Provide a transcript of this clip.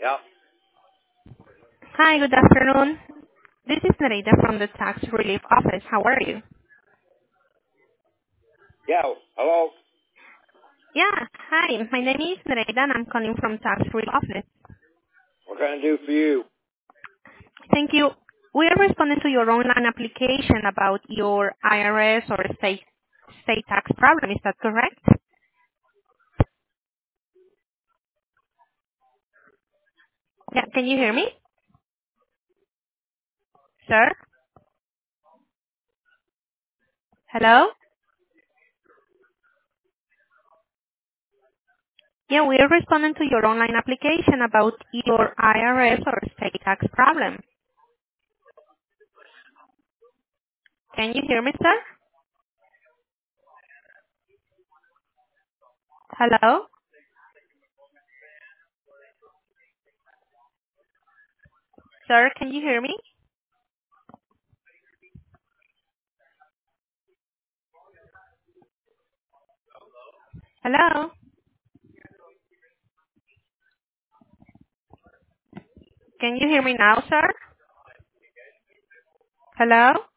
Yeah. Hi, good afternoon. This is Nereida from the Tax Relief Office. How are you? Yeah. Hello. Yeah, hi. My name is Nereida and I'm calling from Tax Relief Office. What can I do for you? Thank you. We are responding to your online application about your IRS or state tax problem. Is that correct? Yeah, can you hear me? Sir? Hello? Yeah, we are responding to your online application about your IRS or state tax problem. Can you hear me, sir? Hello? Sir, can you hear me? Hello? Can you hear me now, sir? Hello?